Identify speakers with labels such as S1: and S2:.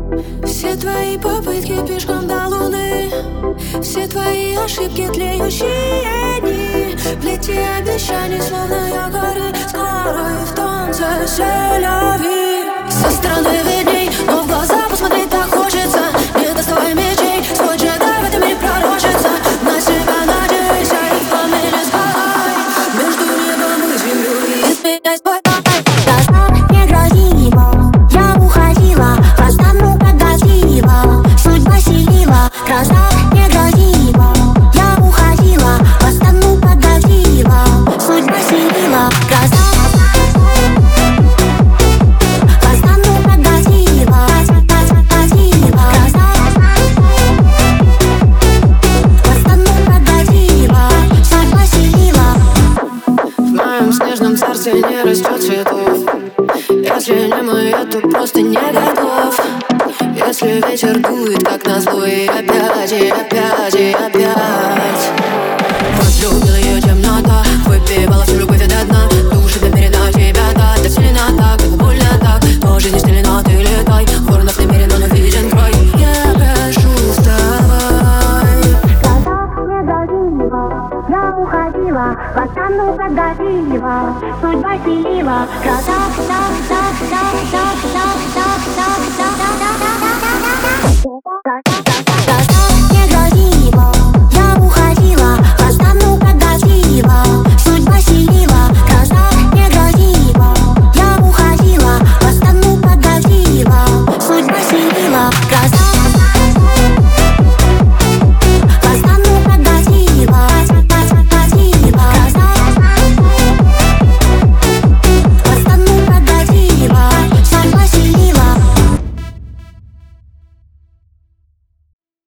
S1: Все твои попытки пешком до луны, все твои ошибки, тлеющие дни, плети обещаний, словно якори, скоро и в танце селяви. Со стороны видней, но в глаза посмотреть так хочется. Не доставай мечей, свой джедай в этом мире пророчится. На себя надейся и в пламени сгорай. Между небом и землей изменяй свой рай.
S2: Глаза не грозила, я уходила, остану погасила, судьба селила. Глаза не грозила, я уходила, остану погасила, судьба селила. Глаза
S1: не растет цветов. Если не мы, я то просто не готов. Если ветер дует, как назло, и опять, и опять, и опять. Возлюбила ее темнота, выпивала всю любовь до дна. Души намерена тебя дать, так сильно так, так больно так. Но жизнь не стелена, ты летай. В воронах намеренно, но виден край. Я прошу, вставай.
S2: Глаза не грозила, я уходила, остану погасила, судьба селила. Глаза,